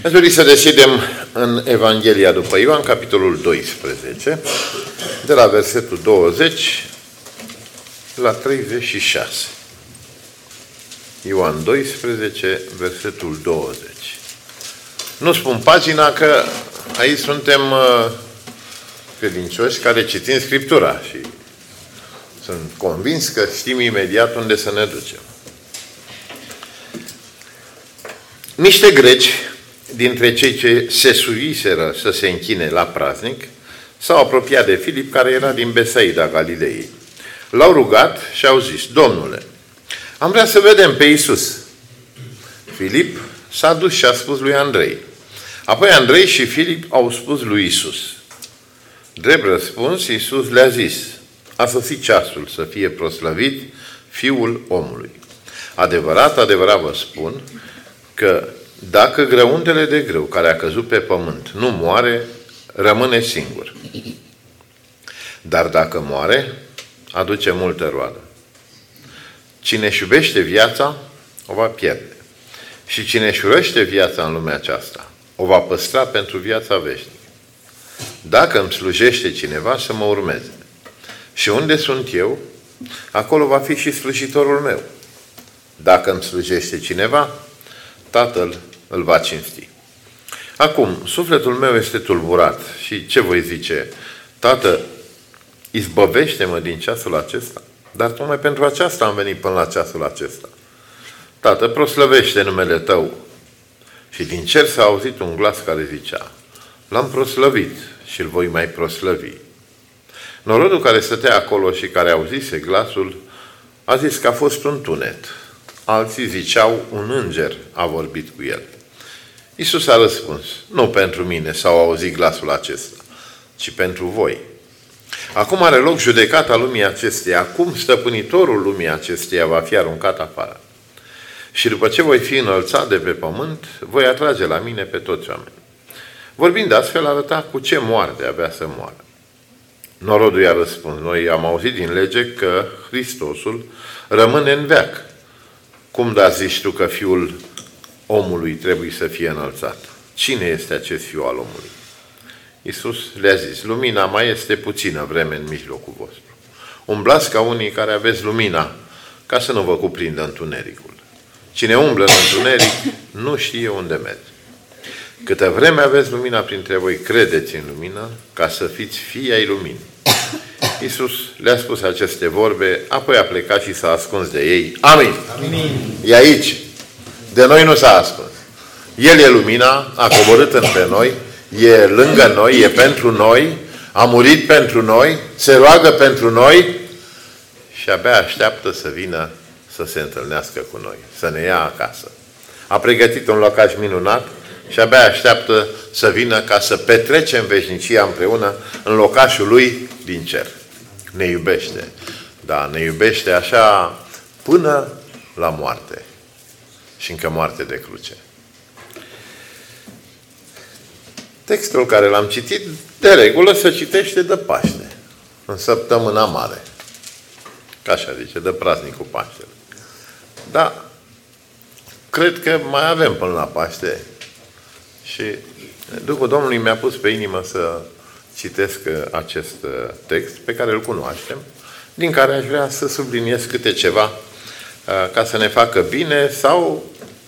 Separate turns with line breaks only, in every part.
Aș dori să deschidem în Evanghelia după Ioan, capitolul 12, de la versetul 20 la 36. Ioan 12, versetul 20. Nu spun pagina, că aici suntem credincioși care citim Scriptura și sunt convins că știm imediat unde să ne ducem. Niște greci, dintre cei ce se suiseră să se închine la praznic, s-au apropiat de Filip, care era din Besaida, Galilei. L-au rugat și au zis: Domnule, am vrea să vedem pe Iisus. Filip s-a dus și a spus lui Andrei. Apoi Andrei și Filip au spus lui Iisus. Drept răspuns, Iisus le-a zis: a sosit ceasul să fie proslăvit Fiul omului. Adevărat, adevărat vă spun că dacă grăuntele de grâu care a căzut pe pământ nu moare, rămâne singur. Dar dacă moare, aduce multă roadă. Cine își iubește viața, o va pierde. Și cine își urăște viața în lumea aceasta, o va păstra pentru viața veșnică. Dacă îmi slujește cineva, să mă urmeze. Și unde sunt eu, acolo va fi și slujitorul meu. Dacă îmi slujește cineva, Tatăl îl va cinsti. Acum, sufletul meu este tulburat și ce voi zice? Tată, izbăvește-mă din ceasul acesta. Dar tocmai pentru aceasta am venit până la ceasul acesta. Tată, proslăvește numele Tău. Și din cer s-a auzit un glas care zicea: L-am proslăvit și îl voi mai proslăvi. Norodul care stătea acolo și care auzise glasul a zis că a fost un tunet. Alții ziceau: un înger a vorbit cu el. Iisus a răspuns: nu pentru mine s-au auzit glasul acesta, ci pentru voi. Acum are loc judecata lumii acesteia. Acum stăpânitorul lumii acesteia va fi aruncat afară. Și după ce voi fi înălțat de pe pământ, voi atrage la mine pe toți oamenii. Vorbind astfel, arăta cu ce moarte avea să moară. Norodul i-a răspuns: noi am auzit din lege că Hristosul rămâne în veac. Cum da zici tu că Fiul omului trebuie să fie înălțat? Cine este acest Fiu al omului? Iisus le-a zis: lumina mai este puțină vreme în mijlocul vostru. Umblați ca unii care aveți lumina, ca să nu vă cuprindă întunericul. Cine umblă în întuneric nu știe unde merge. Câtă vreme aveți lumina printre voi, credeți în lumină, ca să fiți fii ai luminii. Iisus le-a spus aceste vorbe, apoi a plecat și s-a ascuns de ei. Amin. Amin. E aici. De noi nu s-a ascuns. El e lumina, a coborât între noi, e lângă noi, e pentru noi, a murit pentru noi, se roagă pentru noi și abia așteaptă să vină să se întâlnească cu noi, să ne ia acasă. A pregătit un locaș minunat și abia așteaptă să vină ca să petrecem veșnicia împreună în locașul Lui din cer. Ne iubește. Da, ne iubește așa până la moarte. Și încă moarte de cruce. Textul care l-am citit, de regulă se citește de Paște, în săptămâna mare. Ca așa zice, de praznicul Paștelui. Dar cred că mai avem până la Paște. Și Duhul Domnului mi-a pus pe inimă să citesc acest text pe care îl cunoaștem, din care aș vrea să subliniez câte ceva ca să ne facă bine sau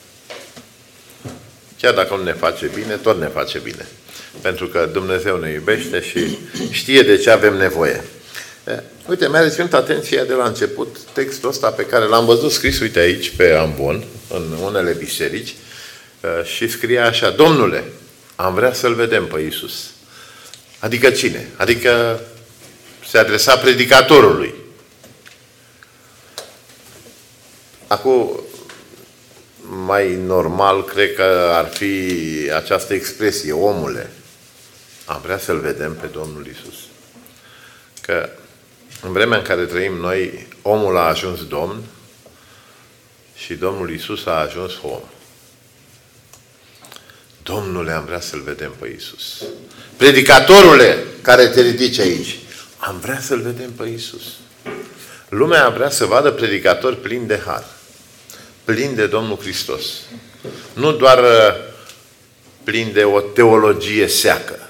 chiar dacă nu ne face bine, tot ne face bine. Pentru că Dumnezeu ne iubește și știe de ce avem nevoie. Uite, mi-a reținut atenția de la început textul ăsta pe care l-am văzut scris, uite aici, pe ambon, în unele biserici, și scria așa: Domnule, am vrea să-L vedem pe Iisus. Adică cine? Adică se adresa predicatorului. Acum, mai normal, cred că ar fi această expresie: omule, am vrea să-L vedem pe Domnul Iisus. Că în vremea în care trăim noi, omul a ajuns Domn și Domnul Iisus a ajuns om. Domnule, am vrea să-L vedem pe Iisus. Predicatorule care te ridici aici, am vrea să-L vedem pe Iisus. Lumea vrea să vadă predicatori plini de har, plini de Domnul Hristos. Nu doar plin de o teologie seacă.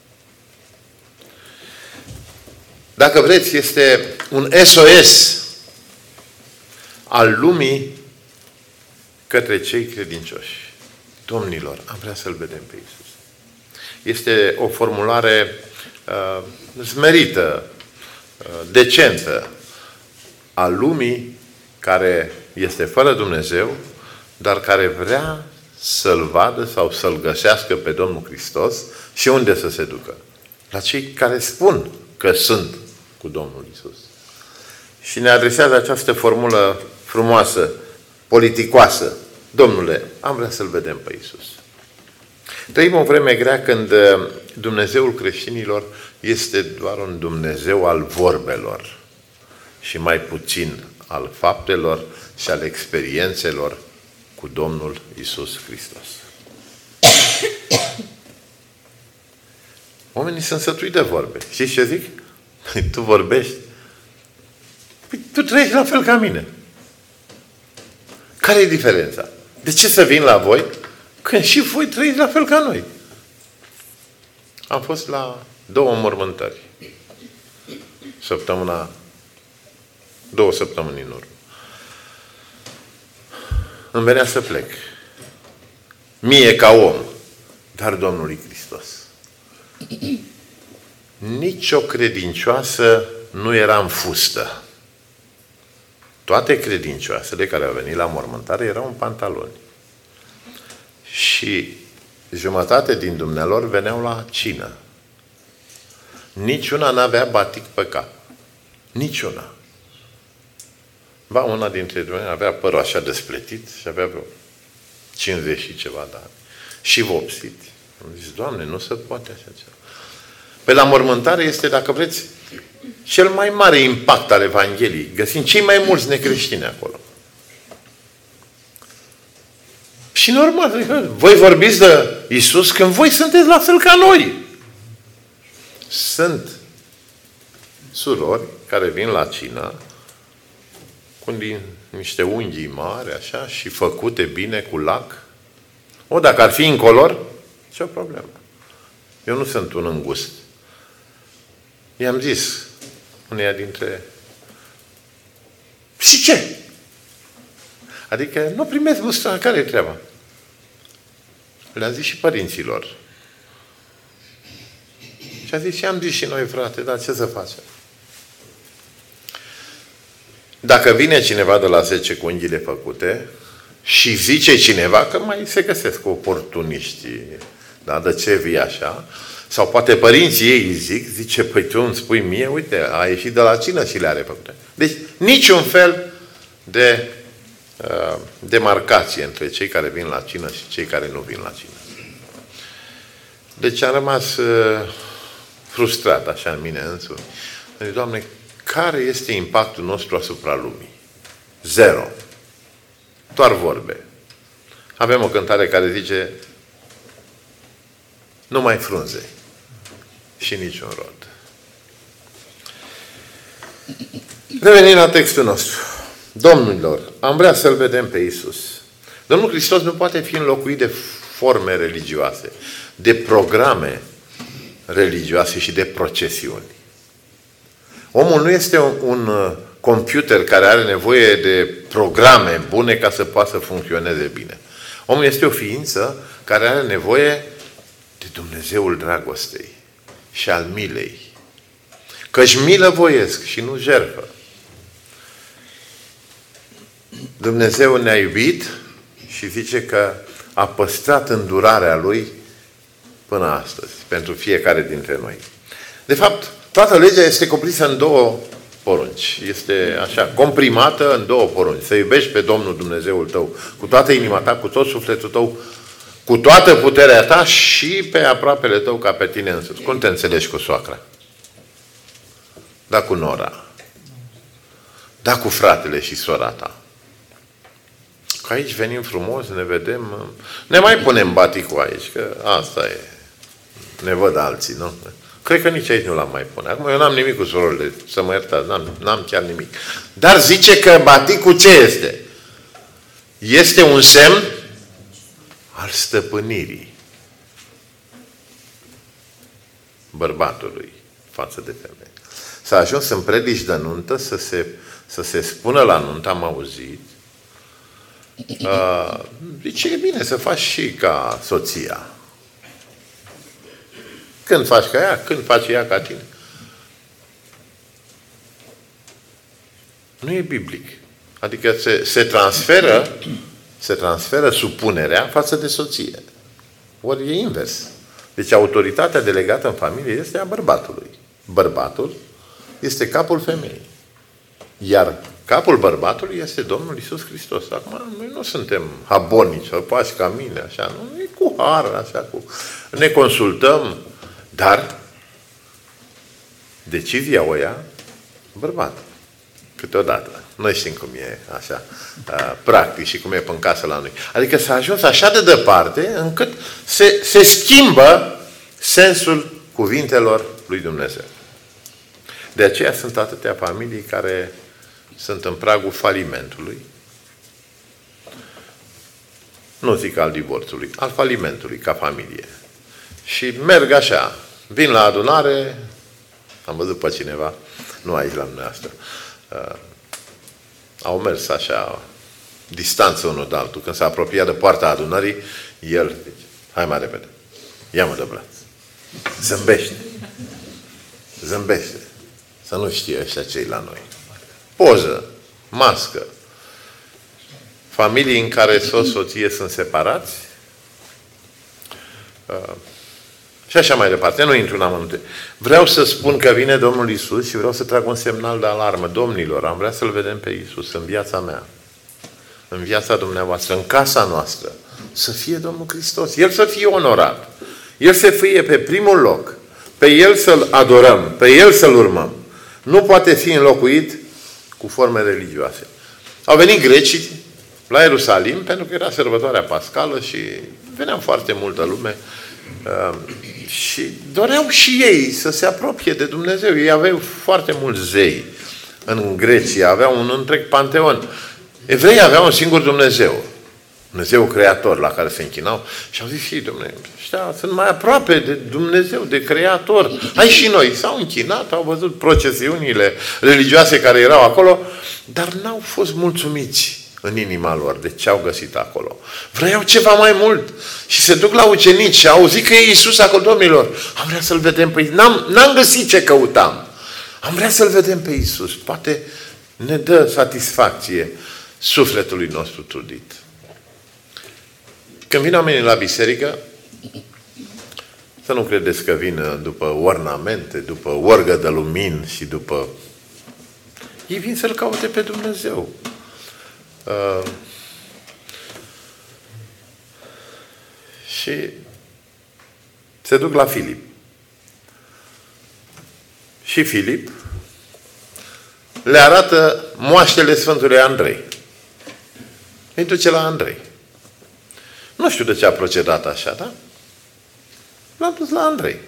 Dacă vreți, este un SOS al lumii către cei credincioși. Domnilor, am vrea să-L vedem pe Iisus. Este o formulare smerită, decentă a lumii care este fără Dumnezeu, dar care vrea să-L vadă sau să-L găsească pe Domnul Hristos și unde să se ducă. La cei care spun că sunt cu Domnul Iisus. Și ne adresează această formulă frumoasă, politicoasă. Domnule, am vrea să-L vedem pe Iisus. Trăim o vreme grea când Dumnezeul creștinilor este doar un Dumnezeu al vorbelor și mai puțin al faptelor și al experiențelor cu Domnul Iisus Hristos. Oamenii sunt sătui de vorbe. Știți ce zic? Tu vorbești. Păi, tu trăiești la fel ca mine. Care e diferența? De ce să vin la voi când și voi trăiți la fel ca noi? Am fost la 2 înmormântări. 2 săptămâni în urmă. Îmi venea să plec. Mie ca om, dar Domnului Hristos. Nici o credincioasă nu era în fustă. Toate credincioasele care au venit la mormântare erau în pantaloni. Și jumătate din dumnealor veneau la cină. Niciuna n-avea batic pe cap. Niciuna. Ba, una dintre dumneavoastră avea părul așa despletit și avea vreo 50 și ceva de ani. Și vopsit. Am zis, Doamne, nu se poate așa ceva. Pe la mormântare este, dacă vreți, cel mai mare impact al Evangheliei. Găsim cei mai mulți necreștini acolo. Și normal, voi vorbiți de Iisus când voi sunteți la fel ca noi. Sunt surori care vin la cină cu niște unghii mari, așa, și făcute bine cu lac. O, dacă ar fi incolor, ce o problemă. Eu nu sunt un îngust. I-am zis uneia dintre... Și ce? Adică nu primesc gustul. Care e treaba? Le-am zis și părinților. Și a zis, și am zis și noi, frate, dar ce să facem? Dacă vine cineva de la 10 cu unghiile făcute și zice cineva că mai se găsesc oportuniști, da, de ce vii așa, sau poate părinții ei zice, păi tu îmi spui mie, uite, a ieșit de la cină și le are făcute. Deci, niciun fel de demarcație între cei care vin la cină și cei care nu vin la cină. Deci am rămas frustrat așa în mine însumi. Deci, Doamne, care este impactul nostru asupra lumii? 0. Doar vorbe. Avem o cântare care zice nu mai frunze și niciun rod. Revenim la textul nostru. Domnilor, am vrea să-L vedem pe Iisus. Domnul Hristos nu poate fi înlocuit de forme religioase, de programe religioase și de procesiuni. Omul nu este un computer care are nevoie de programe bune ca să poată să funcționeze bine. Omul este o ființă care are nevoie de Dumnezeul dragostei și al milei. Că-și milă voiesc și nu jertfă. Dumnezeu ne-a iubit și zice că a păstrat îndurarea Lui până astăzi, pentru fiecare dintre noi. De fapt, toată legea este cuprinsă în 2 porunci. Este așa, comprimată în 2 porunci. Să iubești pe Domnul Dumnezeul tău cu toată inima ta, cu tot sufletul tău, cu toată puterea ta și pe aproapele tău ca pe tine însuți. Cum te înțelegi cu soacra? Da cu nora. Da cu fratele și sora ta. Că aici venim frumos, ne vedem, ne mai punem baticul aici, că asta e. Ne văd alții, nu? Cred că nici aici nu l-am mai pune. Acum eu n-am nimic cu surorile, să mă iertați, n-am chiar nimic. Dar zice că baticul ce este? Este un semn al stăpânirii. bărbatului față de femeie. S-a ajuns în predici de nuntă să se spună la nuntă, am auzit, zice, e bine să faci și ca soția. Când faci ca ea, când face ea ca tine. Nu e biblic. Adică se transferă supunerea față de soție. Ori e invers. Deci autoritatea delegată în familie este a bărbatului. Bărbatul este capul femeii. Iar capul bărbatului este Domnul Iisus Hristos. Acum, noi nu suntem habonici, sau poate ca mine, așa, nu? E cu har, așa, ne consultăm, dar decizia o ia bărbatul. Câteodată. Noi știm cum e așa, practic și cum e pe în casă la noi. Adică s-a ajuns așa de departe încât se schimbă sensul cuvintelor lui Dumnezeu. De aceea sunt atâtea familii care sunt în pragul falimentului. Nu zic al divorțului, al falimentului ca familie. Și merg așa. Vin la adunare, am văzut pe cineva, nu aici la dumneavoastră, au mers așa, distanță unul de altul. Când s-a apropiat de poarta adunării, el zice, hai mai repede, ia-mă de braț. Zâmbește. Zâmbește. Să nu știe ăștia cei la noi. Poză, mască. Familii în care soție sunt separați. Și așa mai departe. Nu intru în amănunte. Vreau să spun că vine Domnul Iisus și vreau să trag un semnal de alarmă. Domnilor, am vrea să-L vedem pe Iisus în viața mea, în viața dumneavoastră, în casa noastră. Să fie Domnul Hristos. El să fie onorat. El să fie pe primul loc. Pe El să-L adorăm. Pe El să-L urmăm. Nu poate fi înlocuit cu forme religioase. Au venit grecii la Ierusalim pentru că era sărbătoarea pascală și venea foarte multă lume și doreau și ei să se apropie de Dumnezeu. Ei aveau foarte mulți zei în Grecia, aveau un întreg panteon. Evreii aveau un singur Dumnezeu. Dumnezeu creator la care se închinau și au zis și Dumnezeu, ăștia sunt mai aproape de Dumnezeu, de creator. Hai și noi. S-au închinat, au văzut procesiunile religioase care erau acolo, dar n-au fost mulțumiți în inima lor de ce au găsit acolo. Vreau ceva mai mult. Și se duc la ucenici și au auzit că e Iisus acolo, domnilor. Am vrea să-L vedem pe Iisus. N-am găsit ce căutam. Am vrea să-L vedem pe Iisus. Poate ne dă satisfacție sufletului nostru trudit. Când vin oamenii la biserică, să nu credeți că vin după ornamente, după orgă de lumini și după... Ei vin să-L caute pe Dumnezeu. Și se duc la Filip. Și Filip le arată moaștele Sfântului Andrei. Îi duce la Andrei. Nu știu de ce a procedat așa, da? L-am dus la Andrei.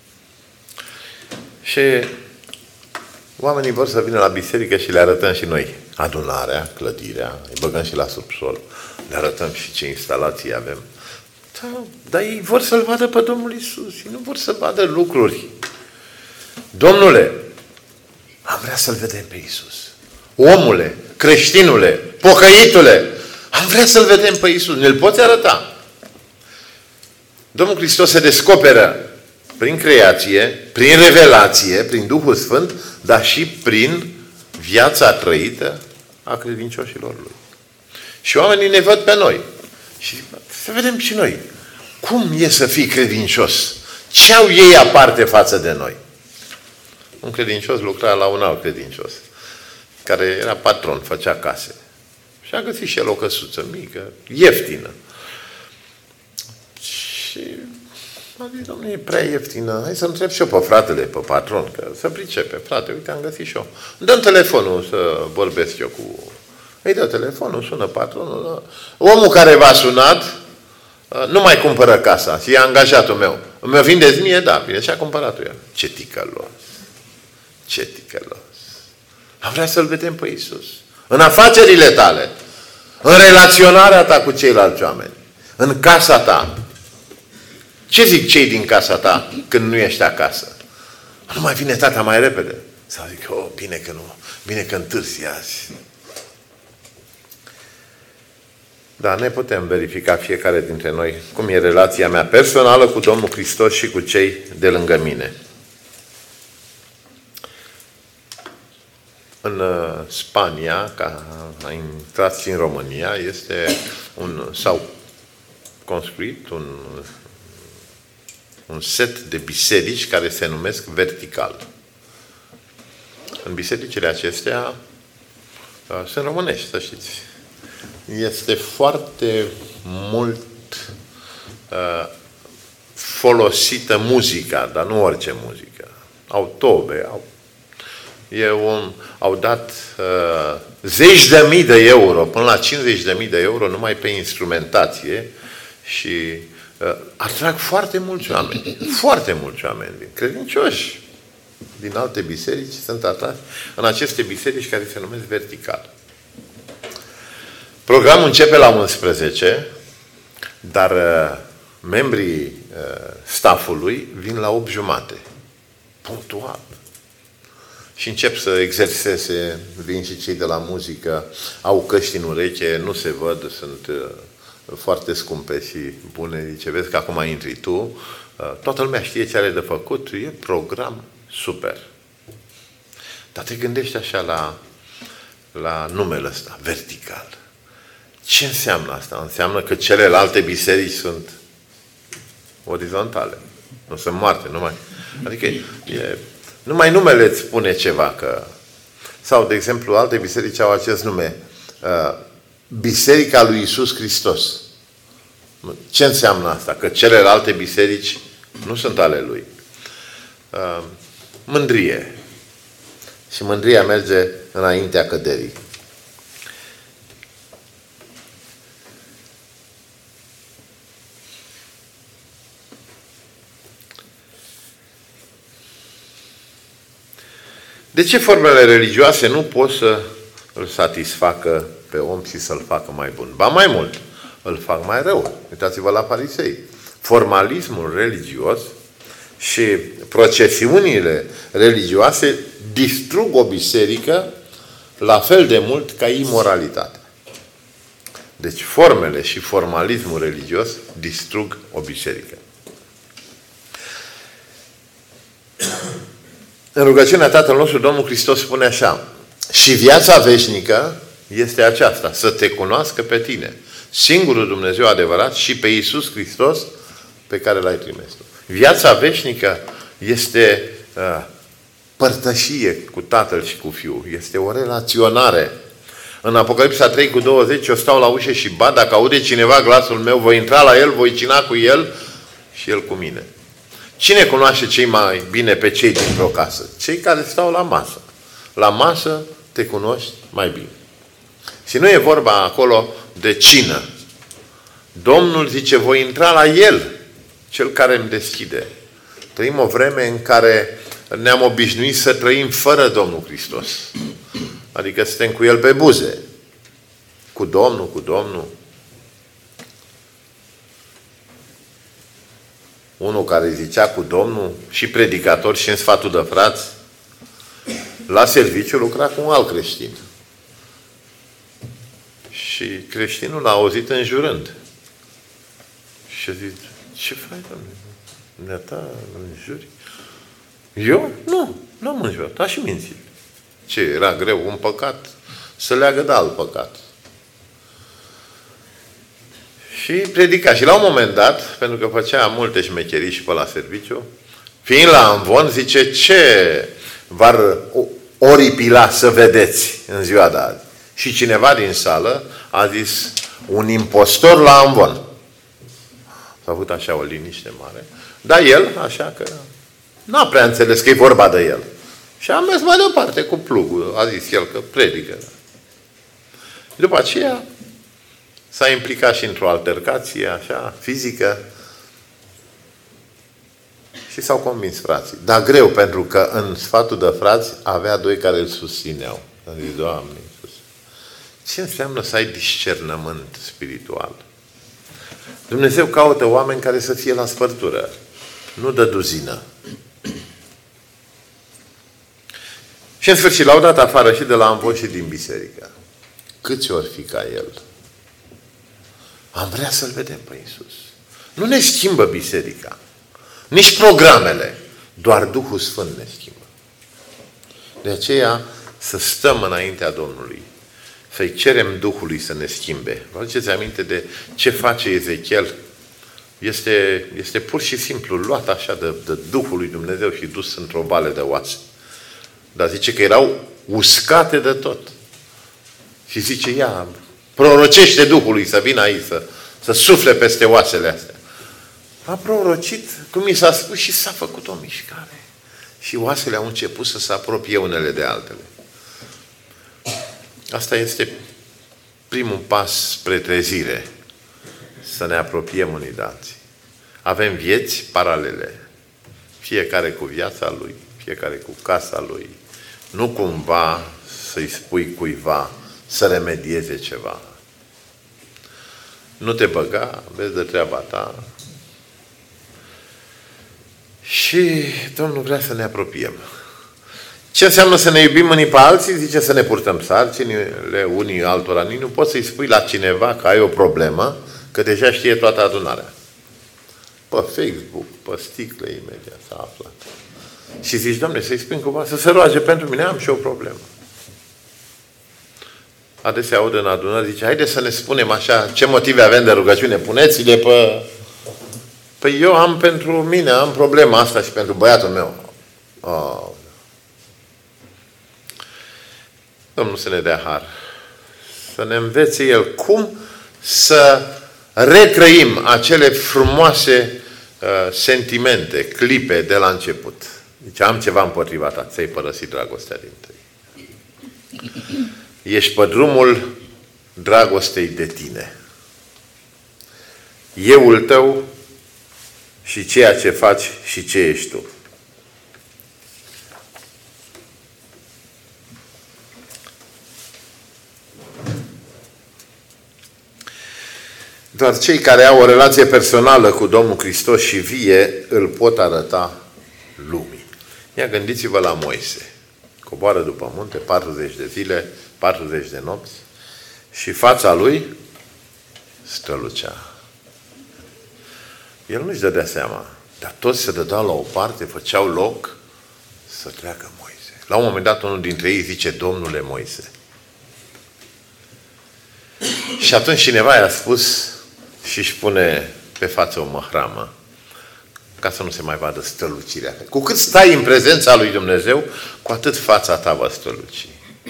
Și oamenii vor să vină la biserică și le arătăm și noi adunarea, clădirea, îi băgăm și la subsol, le arătăm și ce instalații avem. Da, dar ei vor să-L vadă pe Domnul Iisus, ei nu vor să vadă lucruri. Domnule, am vrea să-L vedem pe Iisus. Omule, creștinule, pocăitule, am vrea să-L vedem pe Iisus. Ne-L poți arăta? Domnul Hristos se descoperă prin creație, prin revelație, prin Duhul Sfânt, dar și prin viața trăită a credincioșilor Lui. Și oamenii ne văd pe noi. Și să vedem și noi. Cum e să fii credincios? Ce au ei aparte față de noi? Un credincios lucra la un alt credincios, care era patron, făcea case. Și a găsit și el o căsuță mică, ieftină. Și a zis, domnule, e prea ieftină. Hai să întreb și eu pe fratele, pe patron, că să pricepe. Frate, uite, am găsit și eu. Dă-mi telefonul să vorbesc eu cu... Îi dă telefonul, sună patronul. Omul care v-a sunat nu mai cumpără casa, și e angajatul meu. Îmi vindeți mie? Da, bine, și-a cumpărat-o el. Ce ticălos! Ce ticălos! Am vrea să-L vedem pe Iisus. În afacerile tale, în relaționarea ta cu ceilalți oameni, în casa ta. Ce zic cei din casa ta când nu ești acasă? Nu mai vine tata mai repede. Sau zic, bine că întârzi azi. Da, ne putem verifica fiecare dintre noi cum e relația mea personală cu Domnul Hristos și cu cei de lângă mine. În Spania, ca a intrat și în România, s-au construit un set de biserici care se numesc vertical. În bisericile acestea sunt românești, să știți. Este foarte mult folosită muzica, dar nu orice muzică. Au tobe, au dat zeci de mii de euro, până la 50.000 de euro numai pe instrumentație și atrag foarte mulți oameni, credincioși din alte biserici sunt atrași în aceste biserici care se numesc vertical. Programul începe la 11, dar membrii staffului vin la 8:30, punctual. Și încep să exerseze, vin și cei de la muzică, au căști în ureche, nu se văd, sunt foarte scumpe și bune. Zice, vezi că acum intri tu, toată lumea știe ce are de făcut, e program super. Dar te gândești așa la numele ăsta, vertical. Ce înseamnă asta? Înseamnă că celelalte biserici sunt orizontale. Nu sunt moarte, numai. Adică numai numele îți spune ceva. Sau, de exemplu, alte biserici au acest nume. Biserica lui Iisus Hristos. Ce înseamnă asta? Că celelalte biserici nu sunt ale lui. Mândrie. Și mândria merge înaintea căderii. De ce formele religioase nu pot să îl satisfacă pe om și să-l facă mai bun? Ba mai mult, îl fac mai rău. Uitați-vă la farisei. Formalismul religios și procesiunile religioase distrug o biserică la fel de mult ca imoralitatea. Deci formele și formalismul religios distrug o biserică. În rugăciunea Tatăl nostru, Domnul Hristos spune așa: și viața veșnică este aceasta, să te cunoască pe tine, singurul Dumnezeu adevărat, și pe Iisus Hristos pe care l-ai trimis tu. Viața veșnică este părtășie cu Tatăl și cu Fiul. Este o relaționare. În Apocalipsa 3:20, eu stau la ușă și bat, dacă aude cineva glasul meu, voi intra la el, voi cina cu el și el cu mine. Cine cunoaște cei mai bine pe cei dintr-o casă? Cei care stau la masă. La masă te cunoști mai bine. Și nu e vorba acolo de cină. Domnul zice, voi intra la El, Cel care îmi deschide. Trăim o vreme în care ne-am obișnuit să trăim fără Domnul Hristos. Adică suntem cu El pe buze. Cu Domnul. Unul care zicea cu Domnul, și predicator și în sfatul de frați, la serviciu lucra cu un alt creștin. Și creștinul l-a auzit înjurând. Și a zis, ce faci, Doamne? Dumneata înjuri? Eu? Nu am înjurat, a și mințit. Ce, era greu un păcat să leagă de alt păcat. Și predica. Și la un moment dat, pentru că făcea multe șmecherii și pe la serviciu, fiind la amvon, zice, ce v-ar oripila să vedeți în ziua de azi? Și cineva din sală a zis, un impostor la amvon. S-a avut așa o liniște mare. Dar el, așa că n-a prea înțeles că e vorba de el. Și a mers mai departe cu plugul. A zis el că predică. După aceea s-a implicat și într-o altercație, așa, fizică, și s-au convins frații. Dar greu, pentru că în sfatul de frați avea doi care îl susțineau. A zis, Doamne Iisus, ce înseamnă să ai discernământ spiritual? Dumnezeu caută oameni care să fie la spărtură, nu de duzină. Și în sfârșit l-au dat afară și de la Amvon și din biserică. Câți ori fi ca el? Am vrea să-L vedem pe Iisus. Nu ne schimbă biserica. Nici programele. Doar Duhul Sfânt ne schimbă. De aceea să stăm înaintea Domnului. Să-i cerem Duhului să ne schimbe. Vă aduceți aminte de ce face Ezechiel? Este pur și simplu luat așa de Duhul lui Dumnezeu și dus într-o vale de oase. Dar zice că erau uscate de tot. Și zice, ia, prorocește Duhului să vină aici, să sufle peste oasele astea. A prorocit, cum mi s-a spus, și s-a făcut o mișcare. Și oasele au început să se apropie unele de altele. Asta este primul pas spre trezire. Să ne apropiem unii de alții. Avem vieți paralele. Fiecare cu viața lui, fiecare cu casa lui. Nu cumva să-i spui cuiva să remedieze ceva. Nu te băga, vezi de treaba ta. Și Domnul vrea să ne apropiem. Ce înseamnă să ne iubim unii pe alții? Zice să ne purtăm sarcinile unii altora. Nu poți să-i spui la cineva că ai o problemă, că deja știe toată adunarea. Pe Facebook, pe sticle, imediat s-a aflat. Și zici, Doamne, să-i spun cumva să se roage pentru mine, am și o problemă. Adesea aud în adunare, zice, haide să ne spunem așa, ce motive avem de rugăciune, puneți-le pe... Păi eu am pentru mine, am problema asta și pentru băiatul meu. Oh. Domnul să ne dea har. Să ne învețe El cum să retrăim acele frumoase sentimente, clipe de la început. Deci am ceva împotriva ta, ți-ai părăsit dragostea din tăi. Ești pe drumul dragostei de tine. Euul tău și ceea ce faci și ce ești tu. Doar cei care au o relație personală cu Domnul Hristos și vie îl pot arăta lumii. Ia gândiți-vă la Moise. Coboară după munte 40 de zile, 40 de nopți și fața lui strălucea. El nu-și dădea seama, dar toți se dădeau la o parte, făceau loc să treacă Moise. La un moment dat unul dintre ei zice, Domnule Moise. Și atunci cineva i-a spus și își pune pe față o măhramă ca să nu se mai vadă strălucirea. Cu cât stai în prezența lui Dumnezeu, cu atât fața ta va străluci.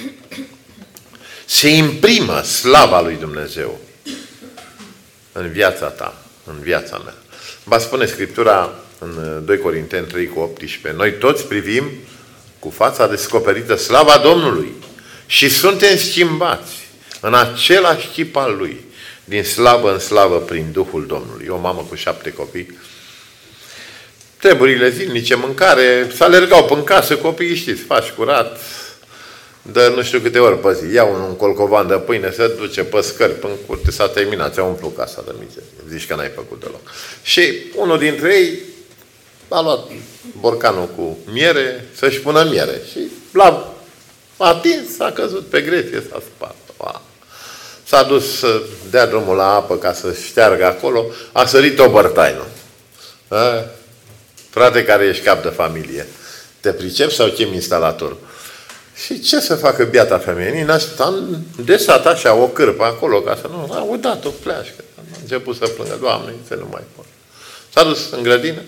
Se imprimă slava lui Dumnezeu în viața ta, în viața mea. Va spune Scriptura în 2 Corinteni 3:18. Noi toți privim cu fața descoperită slava Domnului și suntem schimbați în același chip al Lui, din slavă în slavă prin Duhul Domnului. O mamă cu 7 copii, treburile zilnice, mâncare, să alergau pe-n casă, copiii știți, faci curat, de nu știu câte ori pe zi, ia un colcovan de pâine, se duce pe scări, până curte, s-a terminat, ți-a umplut casa de mizerie. Zici că n-ai făcut deloc. Și unul dintre ei a luat borcanul cu miere, să-și pună miere. Și l-a atins, s-a căzut pe greție, s-a spart. S-a dus să dea drumul la apă ca să șteargă acolo, a sărit o bărtaină. Frate care ești cap de familie, te pricepi sau chem instalatorul? Și ce să facă biata femeie? Am desat așa o cârpă acolo ca să nu... A udat o pleașcă. A început să plângă. Doamne, să nu mai pot. S-a dus în grădină.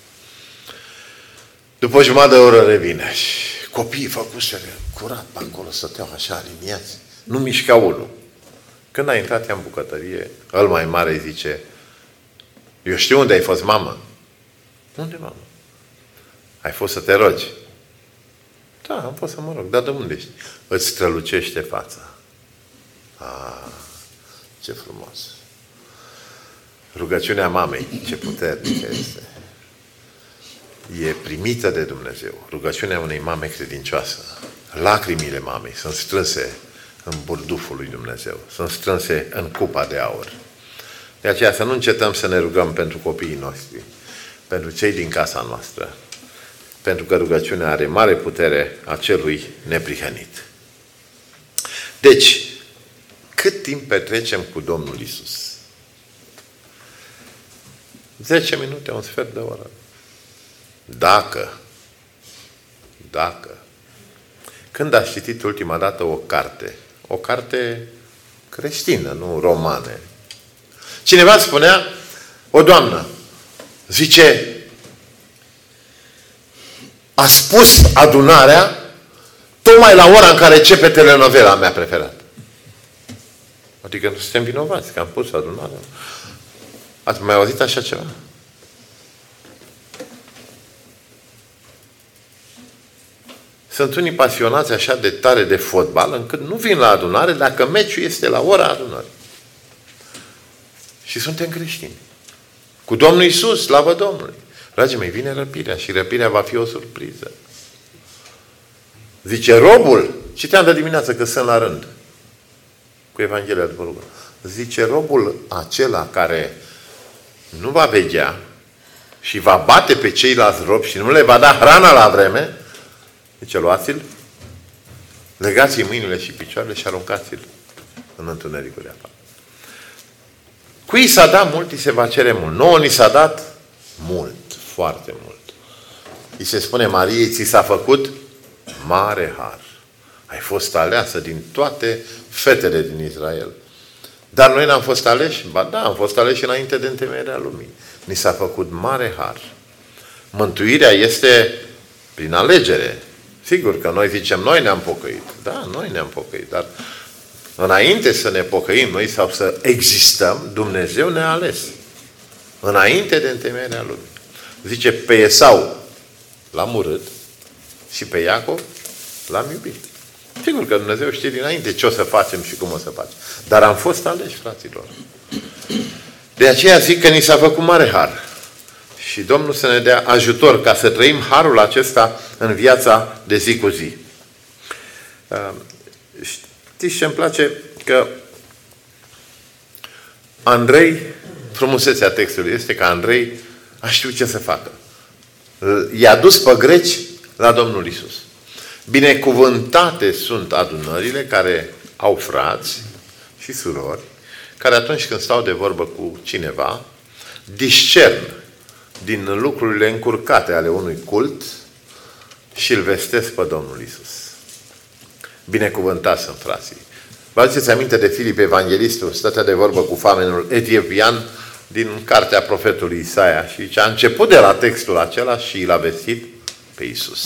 După o jumătate de oră revine. Și copiii făcuseră curat pe acolo, stăteau așa aliniați. Nu mișca unul. Când a intrat ea în bucătărie, ăl mai mare zice, eu știu unde ai fost, mamă. Unde, mamă? Ai fost să te rogi. Da, am fost să mă rog. Dar de unde ești? Îți strălucește fața. Ce frumos. Rugăciunea mamei, ce puternică este. E primită de Dumnezeu. Rugăciunea unei mame credincioasă. Lacrimile mamei sunt strânse în burduful lui Dumnezeu. Sunt strânse în cupa de aur. De aceea să nu încetăm să ne rugăm pentru copiii noștri, pentru cei din casa noastră, pentru că rugăciunea are mare putere a celui neprihănit. Deci, cât timp petrecem cu Domnul Iisus? 10 minute, un sfert de oră. Dacă. Când ați citit ultima dată o carte creștină, nu romane. Cineva spunea, o doamnă, zice, a spus adunarea tocmai la ora în care începe telenovela mea preferată. Adică nu suntem vinovați că am pus adunarea. Ați mai auzit așa ceva? Sunt unii pasionați așa de tare de fotbal, încât nu vin la adunare dacă meciul este la ora adunării. Și suntem creștini. Cu Domnul Iisus, slavă Domnului. Dragii mei, vine răpirea și răpirea va fi o surpriză. Zice, robul, citeam de dimineață că sunt la rând cu Evanghelia după Luca. Zice, robul acela care nu va veghea și va bate pe ceilalți robi și nu le va da hrana la vreme, zice, luați-l, legați-i mâinile și picioarele și aruncați-l în întunericul de afară. Cui s-a dat mult, îi se va cere mult. Nouă ni s-a dat mult, foarte mult. Îi se spune Mariei, ți s-a făcut mare har. Ai fost aleasă din toate fetele din Israel. Dar noi n-am fost aleși? Ba da, am fost aleși înainte de întemeierea lumii. Ni s-a făcut mare har. Mântuirea este prin alegere. Sigur că noi zicem, noi ne-am pocăit. Da, noi ne-am pocăit, dar înainte să ne pocăim noi sau să existăm, Dumnezeu ne-a ales. Înainte de întemeierea lumii. Zice, pe Esau l-am urât și pe Iacov l-am iubit. Sigur că Dumnezeu știe dinainte ce o să facem și cum o să facem. Dar am fost aleși, fraților. De aceea zic că ni s-a făcut mare har. Și Domnul să ne dea ajutor ca să trăim harul acesta în viața de zi cu zi. Știți ce îmi place? Că Andrei, frumusețea textului este că Andrei a știut ce să facă. I-a dus pe greci la Domnul Iisus. Binecuvântate sunt adunările care au frați și surori, care atunci când stau de vorbă cu cineva, discern din lucrurile încurcate ale unui cult și îl vestesc pe Domnul Iisus. Binecuvântați sunt frații. Vă aduceți aminte de Filip Evanghelistul, stătea de vorbă cu famenul etiopian din cartea profetului Isaia și a început de la textul acela și l-a vestit pe Iisus.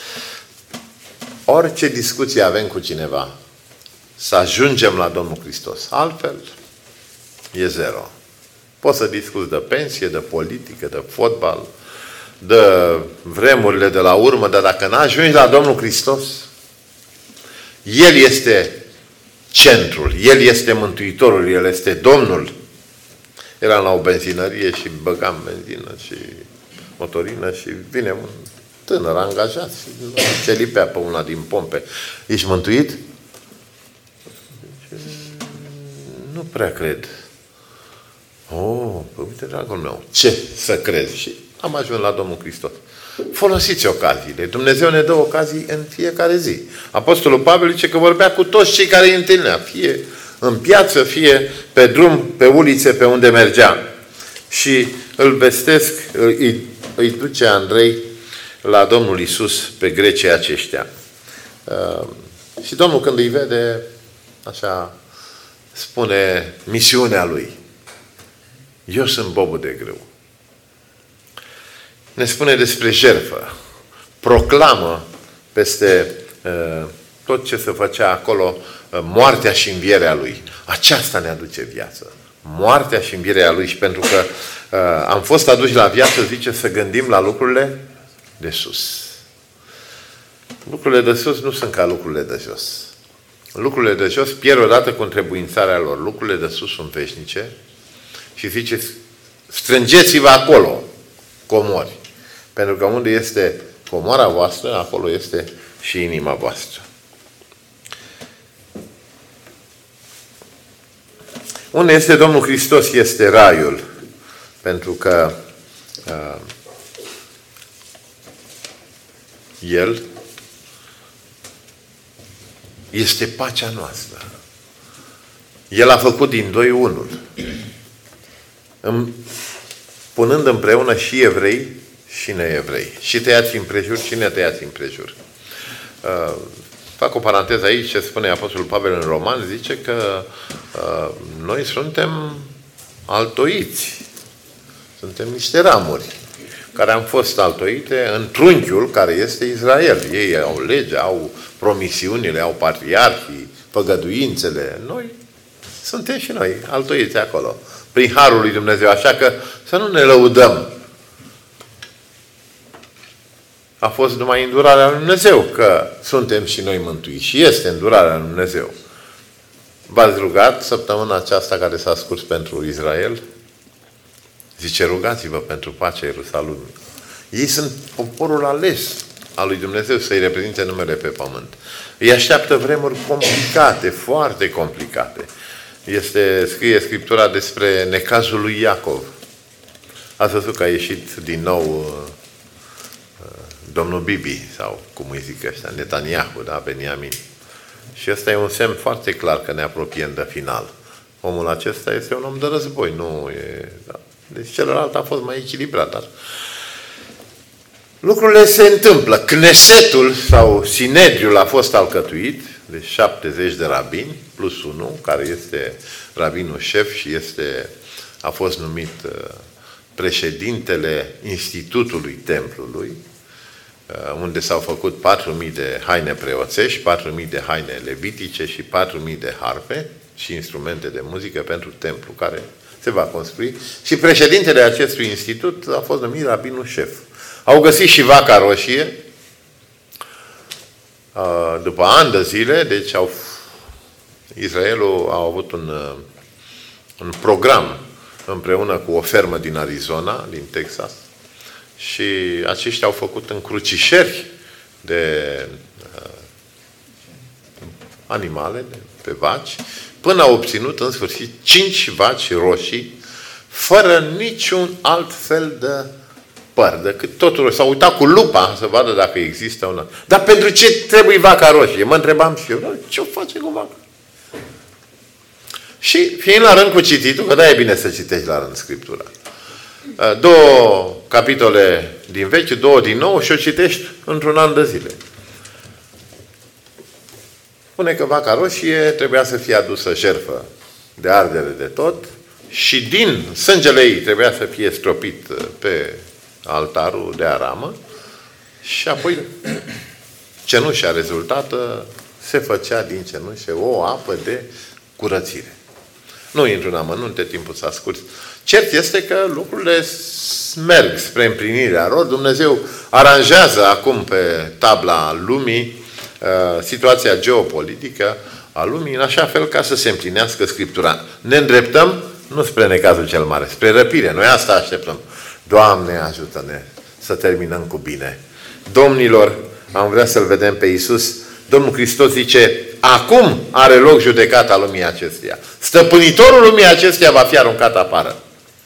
Orice discuție avem cu cineva, să ajungem la Domnul Hristos. Altfel, e zero. Poți să discuți de pensie, de politică, de fotbal, de vremurile de la urmă, dar dacă n-ajungi la Domnul Hristos, El este centrul, El este Mântuitorul, El este Domnul. Eram la o benzinărie și băgam benzină și motorină și vine un tânăr angajat și se lipea pe una din pompe. Ești mântuit? Nu prea cred. Uite, dragul meu, ce să crezi? Și am ajuns la Domnul Hristos. Folosiți ocaziile. Dumnezeu ne dă ocazii în fiecare zi. Apostolul Pavel zice că vorbea cu toți cei care îi întâlnea. Fie în piață, fie pe drum, pe ulițe, pe unde mergea. Și îl vestesc, îi duce Andrei la Domnul Iisus pe grecii aceștia. Și Domnul când îi vede, așa, spune misiunea lui. Eu sunt bobul de grâu. Ne spune despre jertfă. Proclamă peste tot ce se făcea acolo moartea și învierea lui. Aceasta ne aduce viață. Moartea și învierea lui. Și pentru că am fost aduși la viață, zice, să gândim la lucrurile de sus. Lucrurile de sus nu sunt ca lucrurile de jos. Lucrurile de jos pierd odată cu întrebuințarea lor. Lucrurile de sus sunt veșnice. Și zice, strângeți-vă acolo, comori. Pentru că unde este comora voastră, acolo este și inima voastră. Unde este Domnul Hristos este raiul. Pentru că El este pacea noastră. El a făcut din doi unul. Punând împreună și evrei și neevrei. Și tăiați împrejur și netăiați împrejur. Fac o paranteză aici, ce spune Apostolul Pavel în Roman, zice că noi suntem altoiți. Suntem niște ramuri care am fost altoite în trunchiul care este Israel. Ei au legea, au promisiunile, au patriarhii, făgăduințele. Noi suntem și noi altoiți acolo. Prin harul lui Dumnezeu. Așa că să nu ne lăudăm. A fost numai îndurarea lui Dumnezeu că suntem și noi mântuiți. Și este îndurarea lui Dumnezeu. V-ați rugat săptămâna aceasta care s-a scurs pentru Israel? Zice, rugați-vă pentru pacea Ierusalimului. Ei sunt poporul ales al lui Dumnezeu să-i reprezinte numele pe pământ. Îi așteaptă vremuri complicate, foarte complicate. Scrie Scriptura despre necazul lui Iacov. Ați văzut că a ieșit din nou domnul Bibi, sau cum îi zic ăștia, Netanyahu, da, Beniamin. Și ăsta e un semn foarte clar că ne apropiem de final. Omul acesta este un om de război, nu e... Da. Deci celălalt a fost mai echilibrat, dar lucrurile se întâmplă. Knesetul sau Sinedriul a fost alcătuit de 70 de rabini, plus unul, care este rabinul șef și a fost numit președintele Institutului Templului, unde s-au făcut 4.000 de haine preoțești, 4.000 de haine levitice și 4.000 de harpe și instrumente de muzică pentru templu, care se va construi. Și președintele acestui institut a fost numit rabinul șef. Au găsit și vaca roșie, după ani de zile, deci Israelul a avut un program împreună cu o fermă din Arizona, din Texas, și aceștia au făcut încrucișări de animale, pe vaci, până au obținut în sfârșit 5 vaci roșii, fără niciun alt fel de păr, decât totul. S-au uitat cu lupa să vadă dacă există una. Dar pentru ce trebuie vaca roșie? Mă întrebam și eu, ce o face cu vaca? Și fiind la rând cu cititul, că da, e bine să citești la rând Scriptura. 2 capitole din Vechi, 2 din Nou și o citești într-un an de zile. Spune că vaca roșie trebuia să fie adusă jertfă de ardere de tot și din sângele ei trebuia să fie stropit pe altarul de aramă și apoi cenușa rezultată se făcea din cenușă o apă de curățire. Nu intru în amănunte, timpul s-a scurs. Cert este că lucrurile merg spre împlinirea lor. Dumnezeu aranjează acum pe tabla lumii situația geopolitică a lumii în așa fel ca să se împlinească Scriptura. Ne îndreptăm nu spre necazul cel mare, spre răpire. Noi asta așteptăm. Doamne, ajută-ne să terminăm cu bine. Domnilor, am vrea să-L vedem pe Iisus. Domnul Hristos zice, acum are loc judecata lumii acesteia. Stăpânitorul lumii acesteia va fi aruncat afară.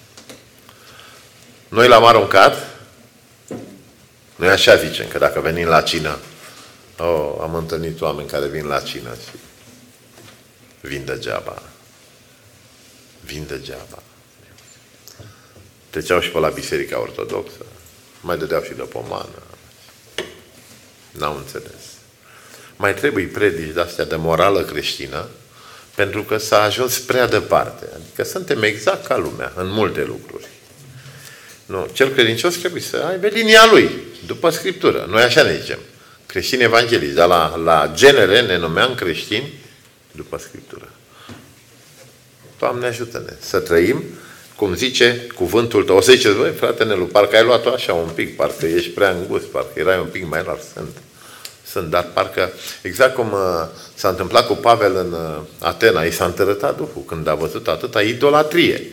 Noi l-am aruncat. Noi așa zicem, că dacă venim la cină, am întâlnit oameni care vin la cină și vin degeaba. Vin degeaba. Treceau și pe la Biserica Ortodoxă. Mai dădeau și de pomană. N-au înțeles. Mai trebuie predici de-astea de morală creștină, pentru că s-a ajuns prea departe. Adică suntem exact ca lumea, în multe lucruri. Nu, cel credincios trebuie să aibă linia lui, după Scriptură. Noi așa ne zicem. Creștini evanghelici, dar la genere ne numeam creștini după Scriptură. Doamne, ajută-ne să trăim, cum zice cuvântul tău. O să ziceți, băi, frate Nelu, parcă ai luat-o așa un pic, parcă ești prea îngust, parcă erai un pic mai larg. Sunt, dar parcă, exact cum s-a întâmplat cu Pavel în Atena, i s-a întărătat Duhul când a văzut atâta idolatrie.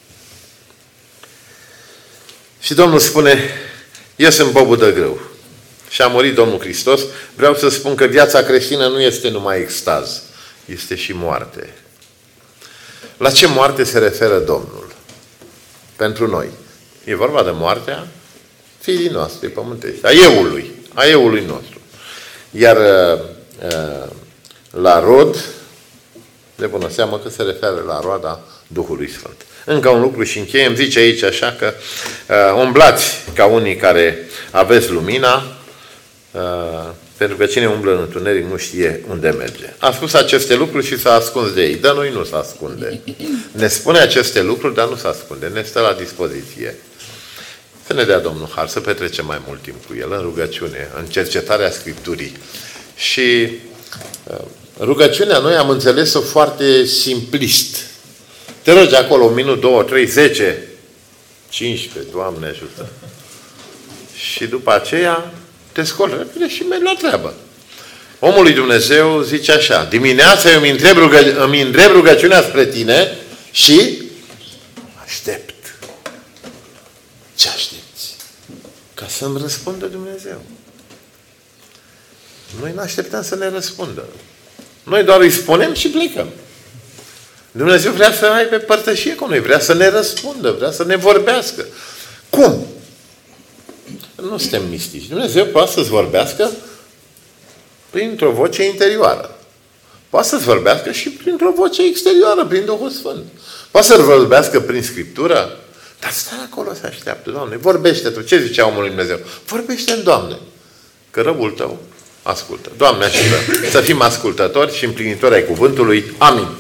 Și Domnul spune, eu sunt bobul de grâu. Și a murit Domnul Hristos. Vreau să spun că viața creștină nu este numai extaz, este și moarte. La ce moarte se referă Domnul? Pentru noi. E vorba de moartea fiii noastre pământești, a euului, a euului nostru. Iar la rod, de bună seamă că se referă la roada Duhului Sfânt. Încă un lucru și încheiem, zice aici așa că umblați ca unii care aveți lumina, pentru că cine umblă în întuneric nu știe unde merge. A spus aceste lucruri și s-a ascuns de ei. Dar noi nu se ascunde. Ne spune aceste lucruri, dar nu se ascunde. Ne stă la dispoziție. Să ne dea Domnul har, să petrecem mai mult timp cu El, în rugăciune, în cercetarea Scripturii. Și rugăciunea noi am înțeles-o foarte simplist. Te rogi acolo 1 minut, 2, 3, 10, 15, Doamne ajută. Și după aceea te scoli repede și mergi la treabă. Omul lui Dumnezeu zice așa: dimineața eu îmi îndrept rugăciunea spre tine și aștept. Ce aștepți? Ca să-mi răspundă Dumnezeu. Noi nu așteptăm să ne răspundă. Noi doar îi spunem și plecăm. Dumnezeu vrea să aibă părtășie cu noi, vrea să ne răspundă, vrea să ne vorbească. Cum? Nu suntem mistici. Dumnezeu poate să-ți vorbească printr-o voce interioară. Poate să-ți vorbească și printr-o voce exterioară, prin Duhul Sfânt. Poate să-ți vorbească prin Scriptură, dar stai acolo să așteaptă, Doamne. Vorbește Tu. Ce zicea omul lui Dumnezeu? Vorbește-mi, Doamne, că răul Tău ascultă. Doamne ajută să fim ascultători și împlinitori ai cuvântului. Amin.